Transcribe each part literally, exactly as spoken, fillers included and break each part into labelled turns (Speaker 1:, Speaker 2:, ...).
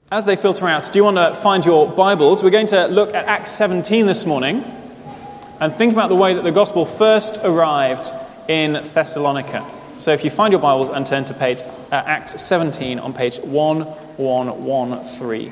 Speaker 1: As they filter out, do you want to find your Bibles? We're going to look at Acts seventeen this morning and think about the way that the gospel first arrived in Thessalonica. So if you find your Bibles and turn to page uh, Acts seventeen on page one one one three.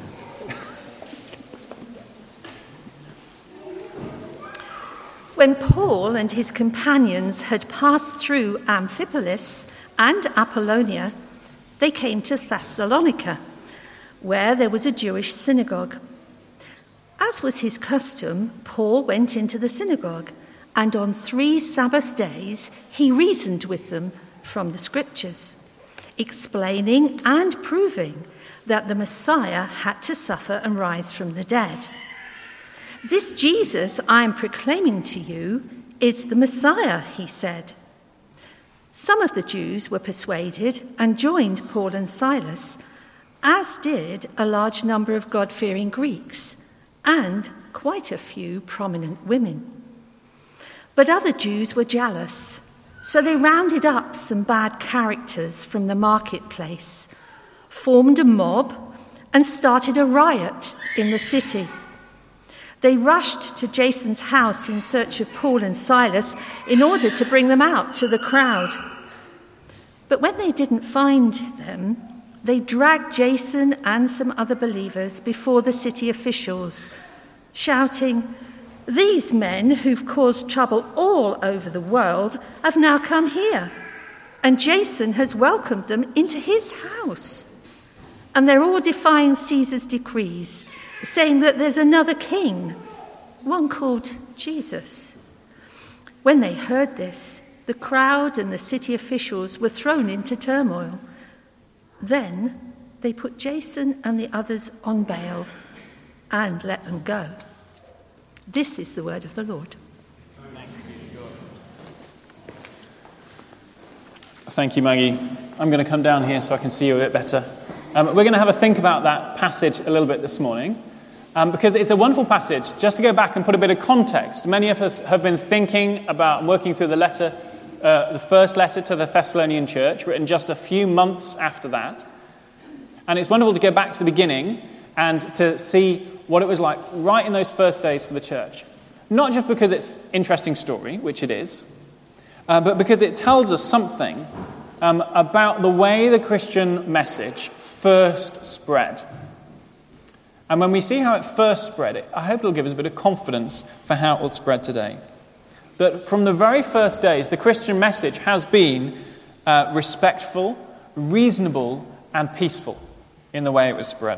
Speaker 2: When Paul and his companions had passed through Amphipolis and Apollonia, they came to Thessalonica, where there was a Jewish synagogue. As was his custom, Paul went into the synagogue, and on three Sabbath days he reasoned with them from the Scriptures, explaining and proving that the Messiah had to suffer and rise from the dead. "This Jesus I am proclaiming to you is the Messiah," he said. Some of the Jews were persuaded and joined Paul and Silas, as did a large number of God-fearing Greeks and quite a few prominent women. But other Jews were jealous, so they rounded up some bad characters from the marketplace, formed a mob, and started a riot in the city. They rushed to Jason's house in search of Paul and Silas in order to bring them out to the crowd. But when they didn't find them, they dragged Jason and some other believers before the city officials, shouting, "These men who've caused trouble all over the world have now come here, and Jason has welcomed them into his house. And they're all defying Caesar's decrees, saying that there's another king, one called Jesus." When they heard this, the crowd and the city officials were thrown into turmoil. Then they put Jason and the others on bail and let them go. This is the word of the Lord.
Speaker 1: Thank you, Maggie. I'm going to come down here so I can see you a bit better. Um, we're going to have a think about that passage a little bit this morning, um, because it's a wonderful passage. Just to go back and put a bit of context, many of us have been thinking about working through the letter, uh, the first letter to the Thessalonian church, written just a few months after that. And it's wonderful to go back to the beginning and to see what it was like right in those first days for the church. Not just because it's an interesting story, which it is, uh, but because it tells us something um, about the way the Christian message first spread. And when we see how it first spread, it, I hope it'll give us a bit of confidence for how it will spread today. That from the very first days, the Christian message has been uh, respectful, reasonable, and peaceful in the way it was spread.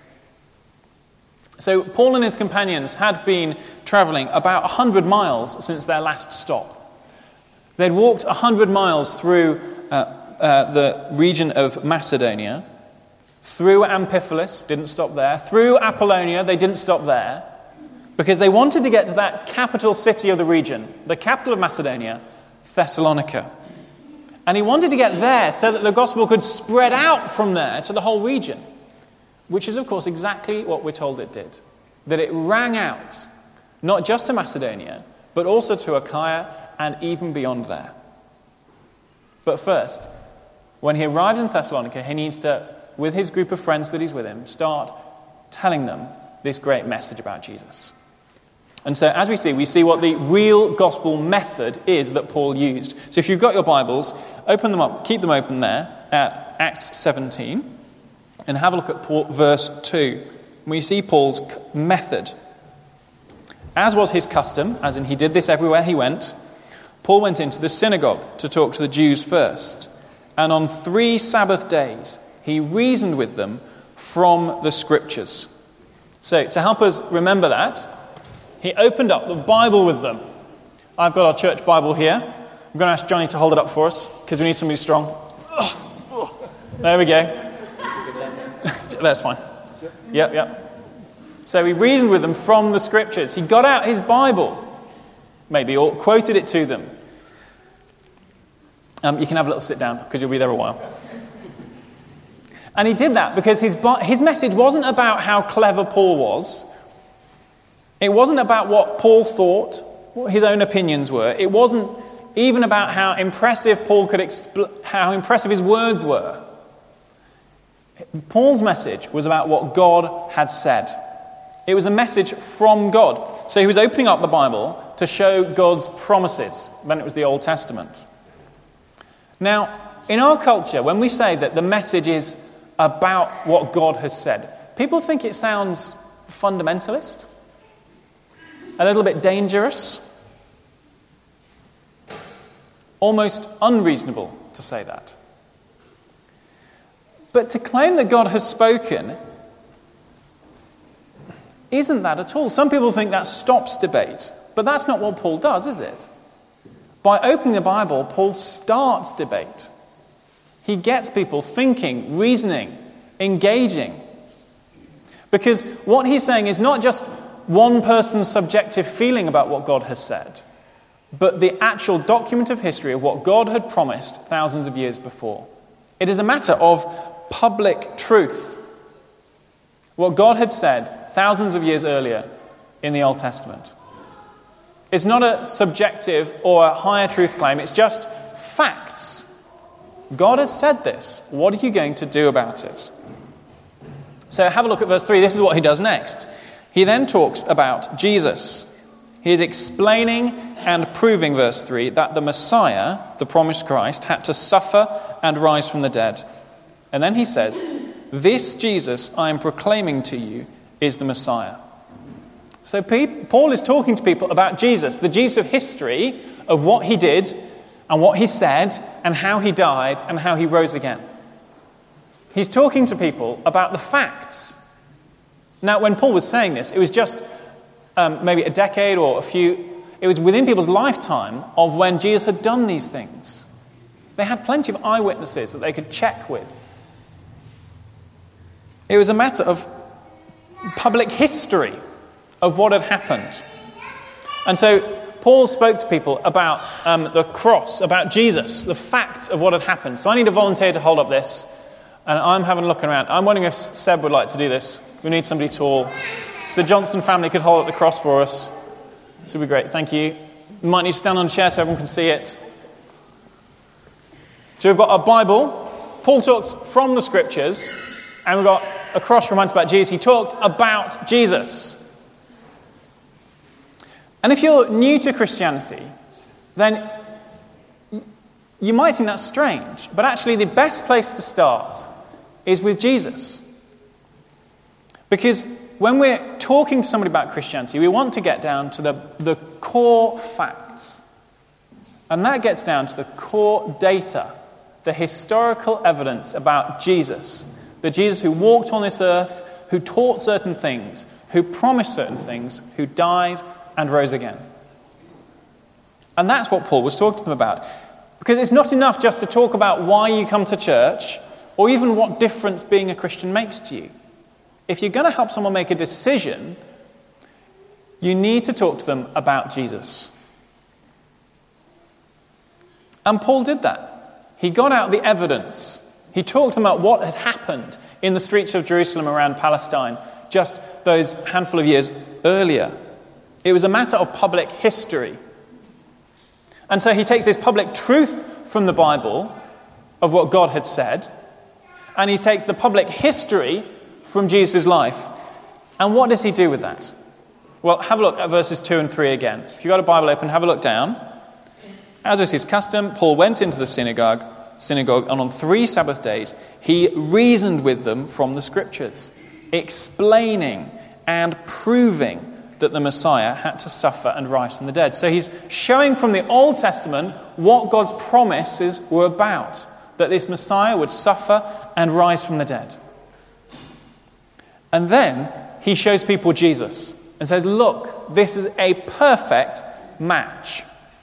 Speaker 1: So Paul and his companions had been travelling about one hundred miles since their last stop. They'd walked one hundred miles through uh, uh, the region of Macedonia, through Amphipolis, didn't stop there, through Apollonia, they didn't stop there, because they wanted to get to that capital city of the region, the capital of Macedonia, Thessalonica. And he wanted to get there so that the gospel could spread out from there to the whole region, which is, of course, exactly what we're told it did. That it rang out, not just to Macedonia, but also to Achaia and even beyond there. But first, when he arrives in Thessalonica, he needs to, with his group of friends that he's with him, start telling them this great message about Jesus. And so, as we see, we see what the real gospel method is that Paul used. So if you've got your Bibles, open them up, keep them open there at Acts seventeen, and have a look at Paul, verse two. We see Paul's method. As was his custom, as in he did this everywhere he went, Paul went into the synagogue to talk to the Jews first. And on three Sabbath days, he reasoned with them from the Scriptures. So, to help us remember that, he opened up the Bible with them. I've got our church Bible here. I'm going to ask Johnny to hold it up for us, because we need somebody strong. There we go. That's fine. Yep, yep. So he reasoned with them from the Scriptures. He got out his Bible, maybe, or quoted it to them. Um, you can have a little sit down, because you'll be there a while. And he did that because his his message wasn't about how clever Paul was. It wasn't about what Paul thought, what his own opinions were. It wasn't even about how impressive Paul could expl- how impressive his words were. Paul's message was about what God had said. It was a message from God. So he was opening up the Bible to show God's promises. Then it was the Old Testament. Now, in our culture, when we say that the message is about what God has said, people think it sounds fundamentalist, a little bit dangerous, almost unreasonable to say that. But to claim that God has spoken isn't that at all. Some people think that stops debate, but that's not what Paul does, is it? By opening the Bible, Paul starts debate. He gets people thinking, reasoning, engaging. Because what he's saying is not just one person's subjective feeling about what God has said, but the actual document of history of what God had promised thousands of years before. It is a matter of public truth. What God had said thousands of years earlier in the Old Testament. It's not a subjective or a higher truth claim, it's just facts. God has said this. What are you going to do about it? So have a look at verse three. This is what he does next. He then talks about Jesus. He is explaining and proving, verse three, that the Messiah, the promised Christ, had to suffer and rise from the dead. And then he says, "This Jesus I am proclaiming to you is the Messiah." So Paul is talking to people about Jesus, the Jesus of history, of what he did and what he said and how he died and how he rose again. He's talking to people about the facts. Now, when Paul was saying this, it was just um, maybe a decade or a few, it was within people's lifetime of when Jesus had done these things. They had plenty of eyewitnesses that they could check with. It was a matter of public history of what had happened. And so Paul spoke to people about um, the cross, about Jesus, the facts of what had happened. So I need a volunteer to hold up this. And I'm having a look around. I'm wondering if Seb would like to do this. We need somebody tall. If the Johnson family could hold up the cross for us, this would be great. Thank you. You might need to stand on a chair so everyone can see it. So we've got a Bible. Paul talks from the Scriptures. And we've got a cross reminds about Jesus. He talked about Jesus. And if you're new to Christianity, then you might think that's strange. But actually the best place to start is with Jesus. Because when we're talking to somebody about Christianity, we want to get down to the, the core facts. And that gets down to the core data, the historical evidence about Jesus. The Jesus who walked on this earth, who taught certain things, who promised certain things, who died and rose again. And that's what Paul was talking to them about. Because it's not enough just to talk about why you come to church, or even what difference being a Christian makes to you. If you're going to help someone make a decision, you need to talk to them about Jesus. And Paul did that. He got out the evidence. He talked to them about what had happened in the streets of Jerusalem around Palestine just those handful of years earlier. It was a matter of public history. And so he takes this public truth from the Bible of what God had said, and he takes the public history from Jesus' life. And what does he do with that? Well, have a look at verses two and three again. If you've got a Bible open, have a look down. As was his custom, Paul went into the synagogue, synagogue, and on three Sabbath days, he reasoned with them from the Scriptures, explaining and proving that the Messiah had to suffer and rise from the dead. So he's showing from the Old Testament what God's promises were about, that this Messiah would suffer and rise from the dead. And then he shows people Jesus and says, look, this is a perfect match.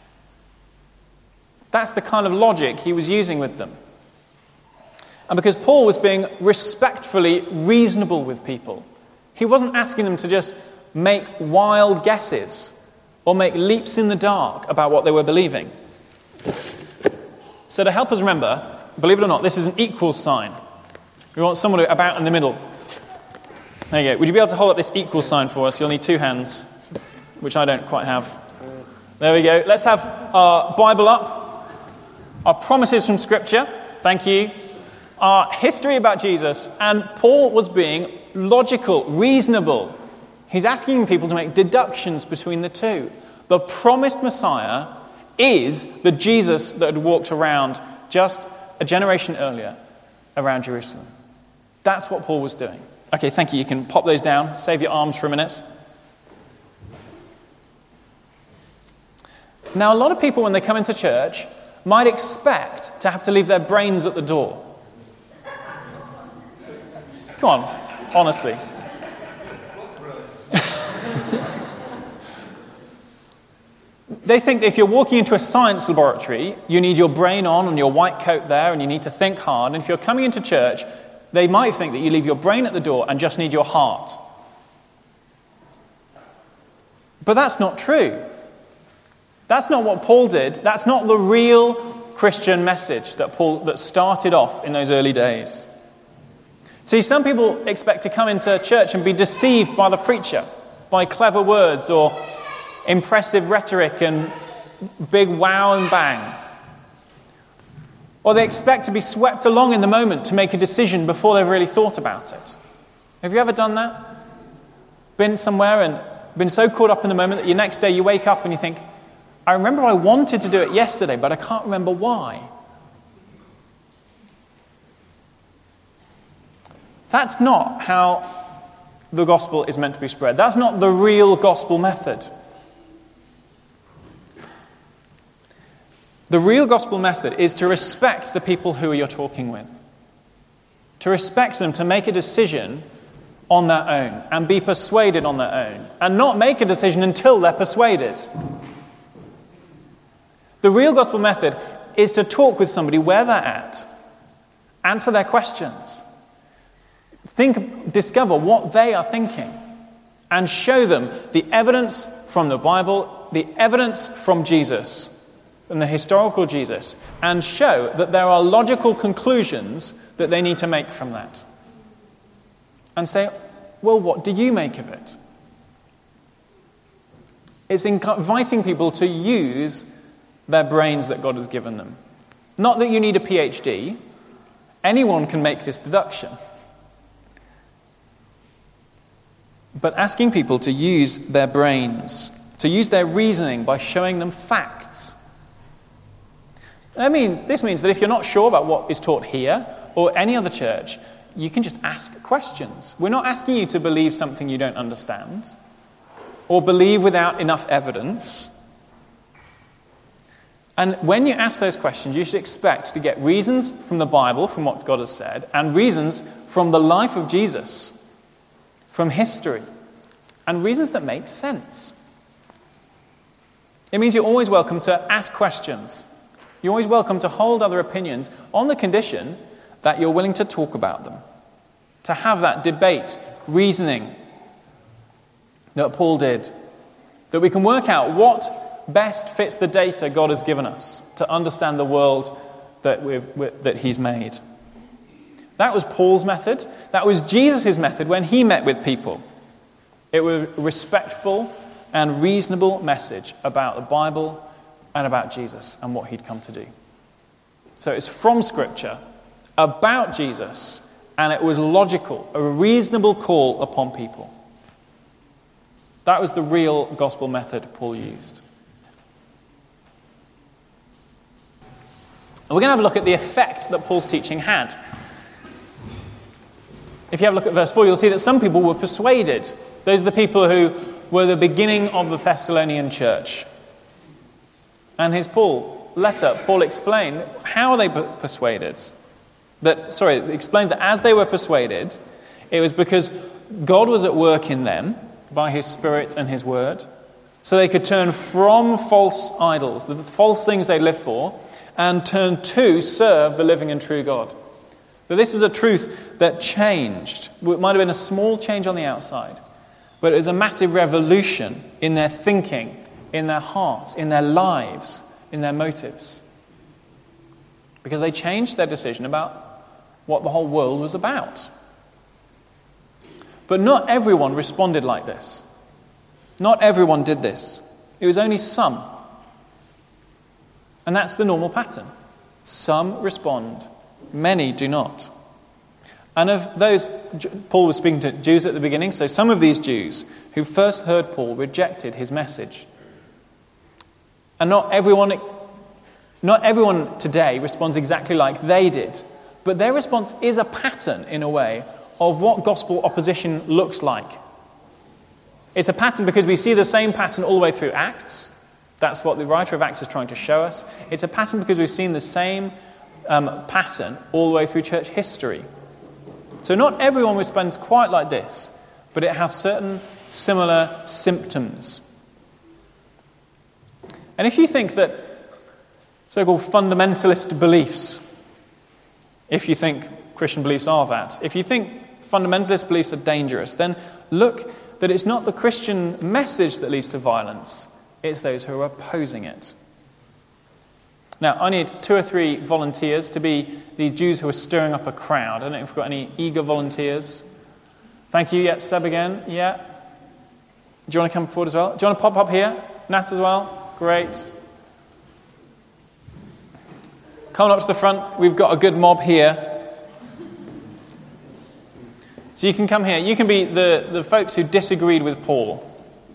Speaker 1: That's the kind of logic he was using with them. And because Paul was being respectfully reasonable with people, he wasn't asking them to just make wild guesses or make leaps in the dark about what they were believing. So to help us remember, believe it or not, this is an equals sign. We want someone to, about in the middle. There you go. Would you be able to hold up this equals sign for us? You'll need two hands, which I don't quite have. There we go. Let's have our Bible up. Our promises from Scripture. Thank you. are history about Jesus, and Paul was being logical, reasonable. He's asking people to make deductions between the two. The promised Messiah is the Jesus that had walked around just a generation earlier around Jerusalem. That's what Paul was doing. Okay, thank you. You can pop those down. Save your arms for a minute. Now, a lot of people, when they come into church, might expect to have to leave their brains at the door. Come on, honestly. They think that if you're walking into a science laboratory, you need your brain on and your white coat there, and you need to think hard. And if you're coming into church, they might think that you leave your brain at the door and just need your heart. But that's not true. That's not what Paul did. That's not the real Christian message that Paul that started off in those early days. See, some people expect to come into church and be deceived by the preacher, by clever words or impressive rhetoric and big wow and bang. Or they expect to be swept along in the moment to make a decision before they've really thought about it. Have you ever done that? Been somewhere and been so caught up in the moment that the next day you wake up and you think, I remember I wanted to do it yesterday, but I can't remember why. That's not how the gospel is meant to be spread. That's not the real gospel method. The real gospel method is to respect the people who you're talking with. To respect them, to make a decision on their own and be persuaded on their own. And not make a decision until they're persuaded. The real gospel method is to talk with somebody where they're at. Answer their questions. Think, discover what they are thinking. And show them the evidence from the Bible, the evidence from Jesus, and the historical Jesus, and show that there are logical conclusions that they need to make from that. And say, well, what do you make of it? It's inviting people to use their brains that God has given them. Not that you need a P H D. Anyone can make this deduction. But asking people to use their brains, to use their reasoning by showing them facts. I mean, this means that if you're not sure about what is taught here or any other church, you can just ask questions. We're not asking you to believe something you don't understand or believe without enough evidence. And when you ask those questions, you should expect to get reasons from the Bible, from what God has said, and reasons from the life of Jesus, from history, and reasons that make sense. It means you're always welcome to ask questions. You're always welcome to hold other opinions on the condition that you're willing to talk about them, to have that debate, reasoning that Paul did, that we can work out what best fits the data God has given us to understand the world that, we've, that he's made. That was Paul's method. That was Jesus' method when he met with people. It was a respectful and reasonable message about the Bible and about Jesus and what he'd come to do. So it's from Scripture, about Jesus, and it was logical, a reasonable call upon people. That was the real gospel method Paul used. And we're going to have a look at the effect that Paul's teaching had. If you have a look at verse four, you'll see that some people were persuaded. Those are the people who were the beginning of the Thessalonian church. And his Paul letter, Paul explained how they were persuaded. That sorry, explained that as they were persuaded, it was because God was at work in them by his Spirit and his word, so they could turn from false idols, the false things they lived for, and turn to serve the living and true God. But this was a truth that changed. It might have been a small change on the outside, but it was a massive revolution in their thinking, in their hearts, in their lives, in their motives. Because they changed their decision about what the whole world was about. But not everyone responded like this. Not everyone did this. It was only some. And that's the normal pattern. Some respond Many do not. And of those, Paul was speaking to Jews at the beginning, so some of these Jews who first heard Paul rejected his message. And not everyone, not everyone today responds exactly like they did, but their response is a pattern, in a way, of what gospel opposition looks like. It's a pattern because we see the same pattern all the way through Acts. That's what the writer of Acts is trying to show us. It's a pattern because we've seen the same um, pattern all the way through church history. So not everyone responds quite like this, but it has certain similar symptoms. And if you think that so-called fundamentalist beliefs, if you think Christian beliefs are that, if you think fundamentalist beliefs are dangerous, then look that it's not the Christian message that leads to violence, it's those who are opposing it. Now, I need two or three volunteers to be these Jews who are stirring up a crowd. I don't know if we've got any eager volunteers. Thank you. Yeah, Seb again. Yeah. Do you want to come forward as well? Do you want to pop up here? Nat as well? Great. Coming up to the front, we've got a good mob here. So you can come here. You can be the, the folks who disagreed with Paul.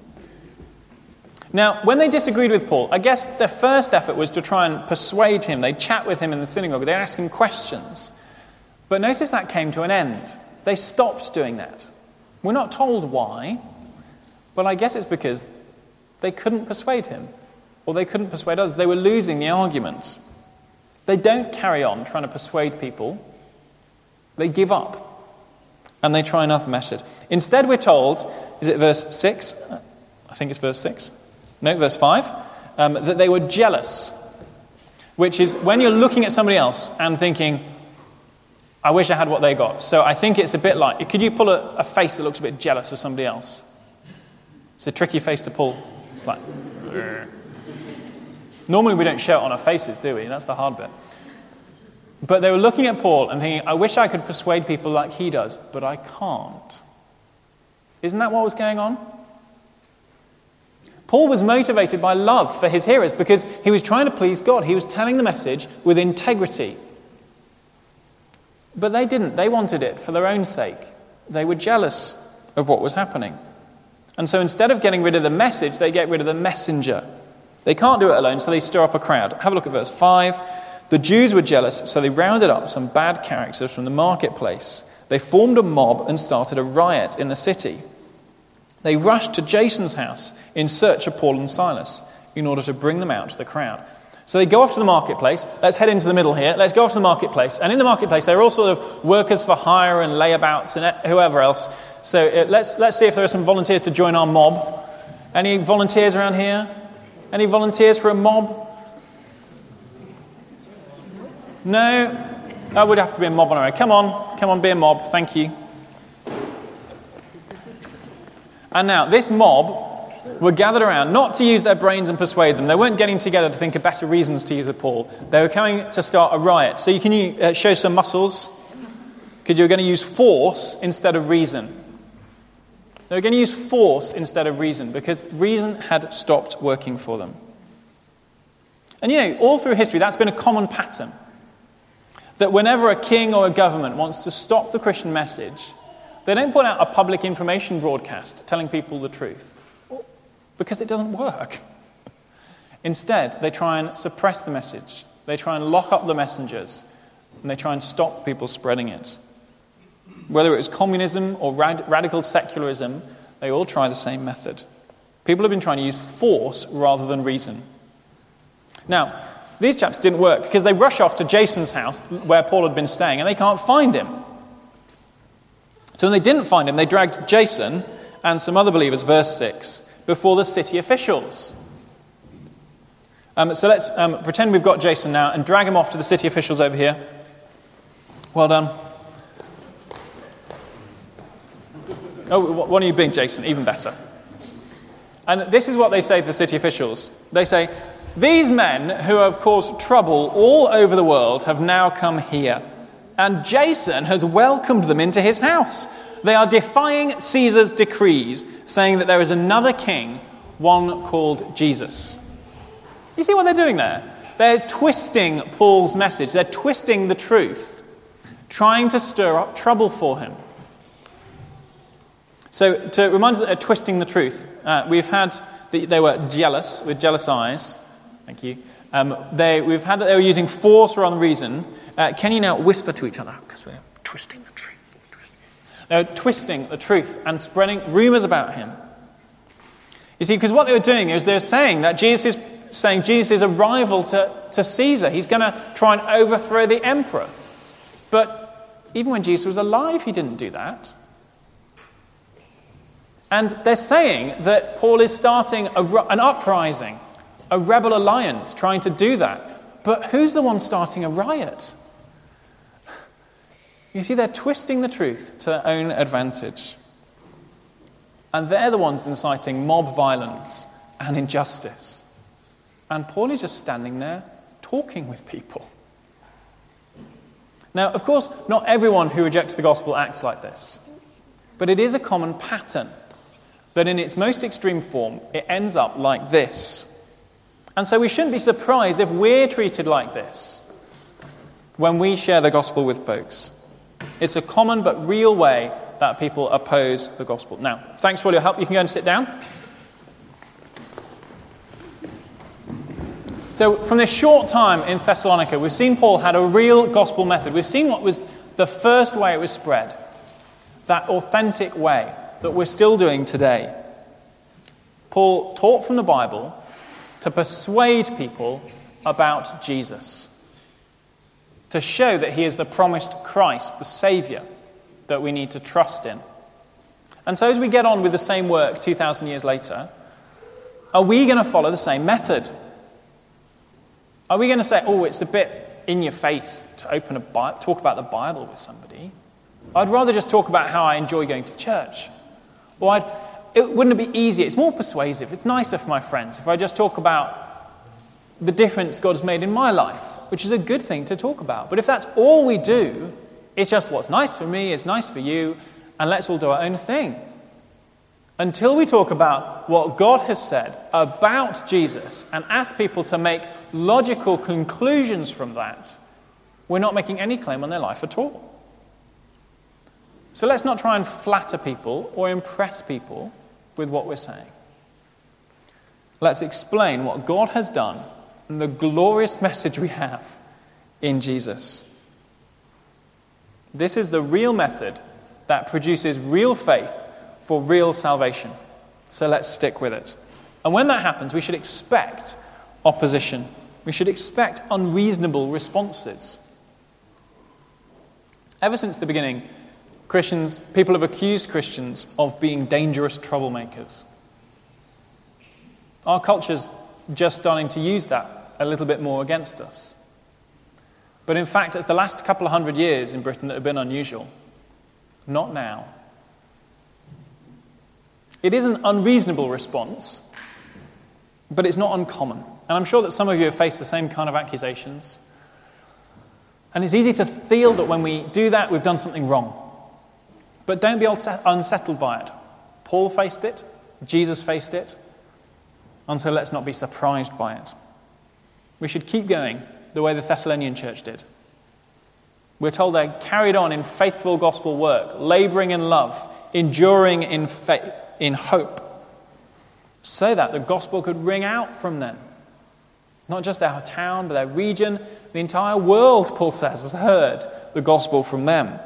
Speaker 1: Now, when they disagreed with Paul, I guess their first effort was to try and persuade him. They'd chat with him in the synagogue. They'd ask him questions. But notice that came to an end. They stopped doing that. We're not told why, but I guess it's because they couldn't persuade him, or they couldn't persuade others. They were losing the argument. They don't carry on trying to persuade people. They give up, and they try another method. Instead, we're told, is it verse six? I think it's verse six. No, verse five, um, that they were jealous, which is when you're looking at somebody else and thinking, I wish I had what they got. So I think it's a bit like, could you pull a, a face that looks a bit jealous of somebody else? It's a tricky face to pull. It's like, Urgh. Normally we don't show it on our faces, do we? That's the hard bit. But they were looking at Paul and thinking, I wish I could persuade people like he does, but I can't. Isn't that what was going on? Paul was motivated by love for his hearers because he was trying to please God. He was telling the message with integrity. But they didn't. They wanted it for their own sake. They were jealous of what was happening. And so instead of getting rid of the message, they get rid of the messenger. They can't do it alone, so they stir up a crowd. Have a look at verse five. The Jews were jealous, so they rounded up some bad characters from the marketplace. They formed a mob and started a riot in the city. They rushed to Jason's house in search of Paul and Silas in order to bring them out to the crowd. So they go off to the marketplace. Let's head into the middle here. Let's go off to the marketplace. And in the marketplace, there are all sort of workers for hire and layabouts and whoever else. So uh, let's let's see if there are some volunteers to join our mob. Any volunteers around here? Any volunteers for a mob? No? That would have to be a mob on our own. Come on. Come on, be a mob. Thank you. And now, this mob were gathered around not to use their brains and persuade them. They weren't getting together to think of better reasons to use with Paul. They were coming to start a riot. So you can uh, show some muscles, because you're going to use force instead of reason. They were going to use force instead of reason, because reason had stopped working for them. And you know, all through history, that's been a common pattern. That whenever a king or a government wants to stop the Christian message, they don't put out a public information broadcast telling people the truth, because it doesn't work. Instead, they try and suppress the message. They try and lock up the messengers, and they try and stop people spreading it. Whether it was communism or rad- radical secularism, they all try the same method. People have been trying to use force rather than reason. Now, these chaps didn't work because they rush off to Jason's house where Paul had been staying, and they can't find him. So when they didn't find him, they dragged Jason and some other believers, verse six, before the city officials. Um, so let's um, pretend we've got Jason now and drag him off to the city officials over here. Well done. Oh, one of you being Jason, even better. And this is what they say to the city officials. They say, these men who have caused trouble all over the world have now come here. And Jason has welcomed them into his house. They are defying Caesar's decrees, saying that there is another king, one called Jesus. You see what they're doing there? They're twisting Paul's message. They're twisting the truth. trying to stir up trouble for him. So to remind us that they're twisting the truth, uh, we've had, the, they were jealous, with jealous eyes. Thank you. Um, they, we've had that they were using force rather than reason. Uh, can you now whisper to each other? Because we're twisting the truth. Twisting. They were twisting the truth and spreading rumours about him. You see, because what they were doing is they were saying that Jesus is saying Jesus is a rival to, to Caesar. He's going to try and overthrow the emperor. But even when Jesus was alive, he didn't do that. And they're saying that Paul is starting a, an uprising, a rebel alliance, trying to do that. But who's the one starting a riot? You see, they're twisting the truth to their own advantage. And they're the ones inciting mob violence and injustice. And Paul is just standing there talking with people. Now, of course, not everyone who rejects the gospel acts like this. But it is a common pattern that in its most extreme form, it ends up like this. And so we shouldn't be surprised if we're treated like this when we share the gospel with folks. It's a common but real way that people oppose the gospel. Now, thanks for all your help. You can go and sit down. So from this short time in Thessalonica, we've seen Paul had a real gospel method. We've seen what was the first way it was spread, that authentic way that we're still doing today. Paul taught from the Bible to persuade people about Jesus, to show that he is the promised Christ, the Saviour, that we need to trust in. And so as we get on with the same work two thousand years later, are we going to follow the same method? Are we going to say, oh, it's a bit in your face to open a Bible, talk about the Bible with somebody? I'd rather just talk about how I enjoy going to church. Or I'd, it, wouldn't it be easier? It's more persuasive. It's nicer for my friends if I just talk about the difference God's made in my life, which is a good thing to talk about. But if that's all we do, it's just what's nice for me, it's nice for you, and let's all do our own thing. Until we talk about what God has said about Jesus and ask people to make logical conclusions from that, we're not making any claim on their life at all. So let's not try and flatter people or impress people with what we're saying. Let's explain what God has done and the glorious message we have in Jesus. This is the real method that produces real faith for real salvation. So let's stick with it. And when that happens, we should expect opposition. We should expect unreasonable responses. Ever since the beginning, Christians, people have accused Christians of being dangerous troublemakers. Our culture's just starting to use that a little bit more against us. But in fact, it's the last couple of hundred years in Britain that have been unusual. Not now. It is an unreasonable response, but it's not uncommon. And I'm sure that some of you have faced the same kind of accusations. And it's easy to feel that when we do that, we've done something wrong. But don't be unsettled by it. Paul faced it. Jesus faced it. And so let's not be surprised by it. We should keep going the way the Thessalonian church did. We're told they carried on in faithful gospel work, labouring in love, enduring in faith, in hope, so that the gospel could ring out from them. Not just their town, but their region. The entire world, Paul says, has heard the gospel from them.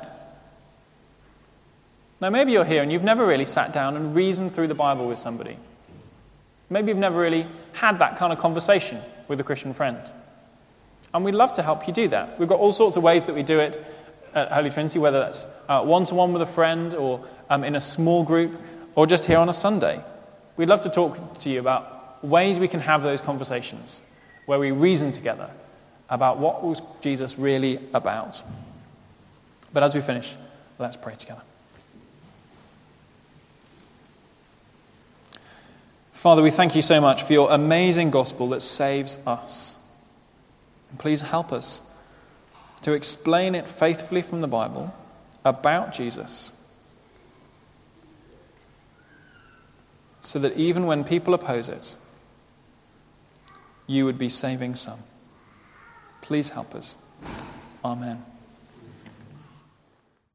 Speaker 1: Now, maybe you're here and you've never really sat down and reasoned through the Bible with somebody. Maybe you've never really had that kind of conversation with a Christian friend. And we'd love to help you do that. We've got all sorts of ways that we do it at Holy Trinity, whether that's uh, one-to-one with a friend or um, in a small group or just here on a Sunday. We'd love to talk to you about ways we can have those conversations where we reason together about what was Jesus really about. But as we finish, let's pray together. Father, we thank you so much for your amazing gospel that saves us. And please help us to explain it faithfully from the Bible about Jesus, so that even when people oppose it, you would be saving some. Please help us. Amen.